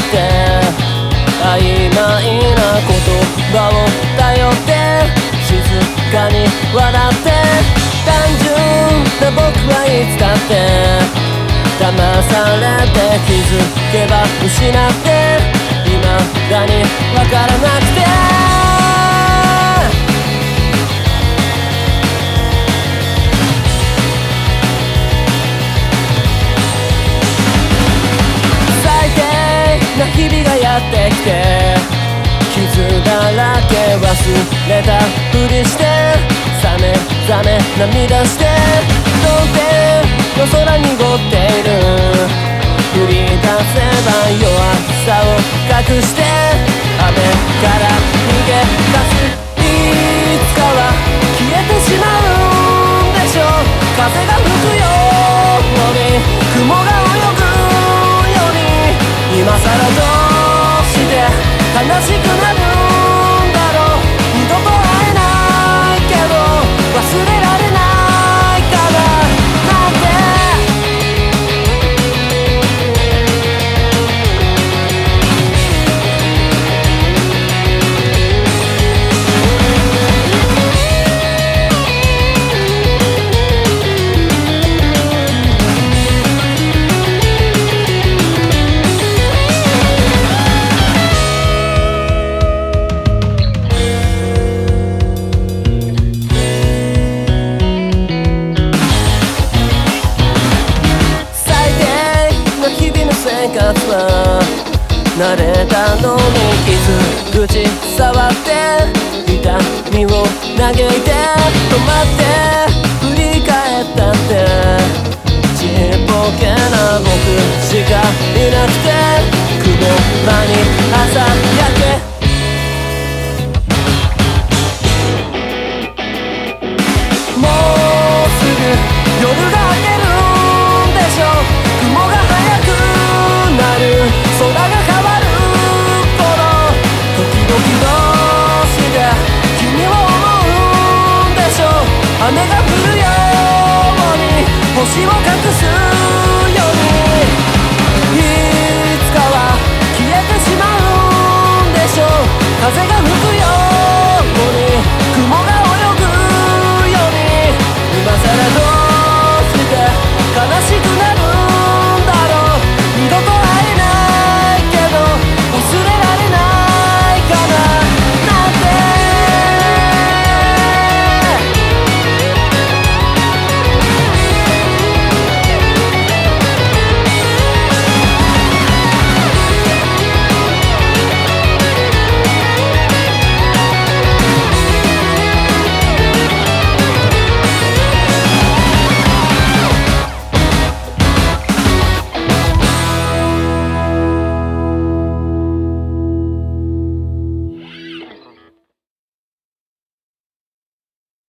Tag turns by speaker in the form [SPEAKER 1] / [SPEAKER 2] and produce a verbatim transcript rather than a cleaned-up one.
[SPEAKER 1] って曖昧な言葉を頼って静かに笑って単純な僕はいつだって騙されて気づけば失って未だにわからなくてな日々がやってきて傷だらけ忘れたふりしてさめざめ涙して童貞の空に濁っている振り出せば弱さを隠して雨から逃げ出すいつかは消えてしまうんでしょう風が吹くように雲が泳ぐ今さらどうして悲しくなるんだろう二度と会えないけど忘れられないからなんて慣れたのに傷口触って痛みを嘆いて止まって振り返ったってちっぽけな僕しかいなくて雲間に